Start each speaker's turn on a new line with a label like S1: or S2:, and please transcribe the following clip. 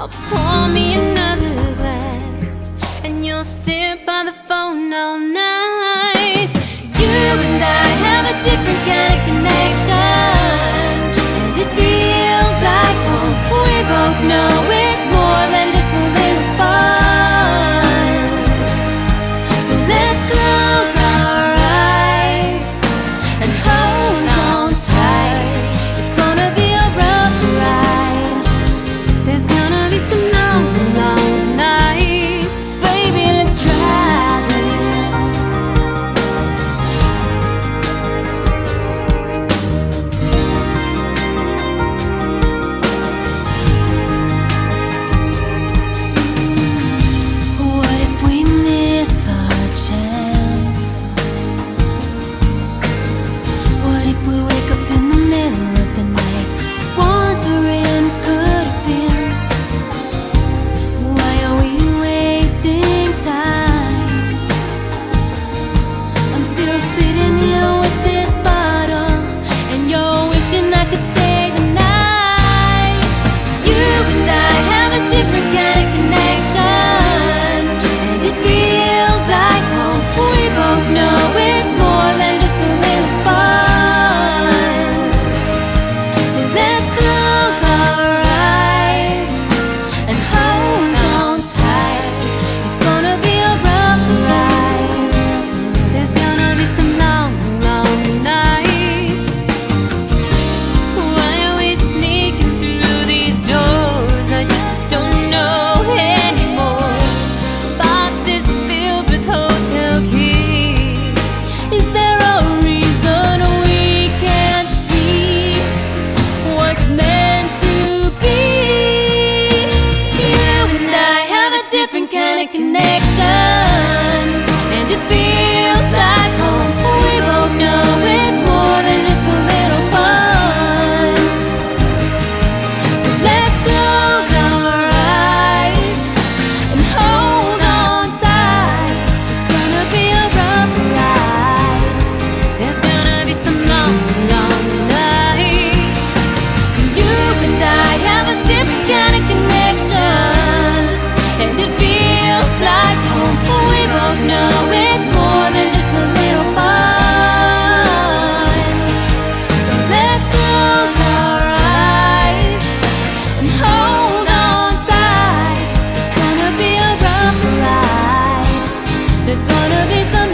S1: I'll pour me another glass, and you'll sit by the phone all night. You and I have a different kind of connection, and it feels like home. We both know it's more than just a little fun. So let's close our eyes and hold on tight. It's gonna be a rough ride. There's gonna be some long, long nights. Baby, let's try this. What if we miss our chance? What if we wake up in the middle of the night, wondering could have been? Why are we wasting time? I'm still sitting here with this bottle, and you're wishing I could stay the night. You and I have a different kind of connection, and it feels like home. We both know it's more than just a little fun. So let's close our eyes and hold on tight. It's gonna be a rough ride. There's gonna be some long, long nights. Why are we sneaking through these doors? I just don't know anymore. Boxes filled with hotel keys. Is there a reason we can't see what's meant to be? You and I have a different kind of connection, and it feels like home. We both know it's more than just a little fun. So let's close our eyes and hold on tight. It's gonna be a rough ride. There's gonna be some long, long nights. You and I have a different kind of connection, and it feels like home. We both know it's more than just a little fun. So let's close our eyes and hold on tight. It's gonna be a rough ride. There's gonna be some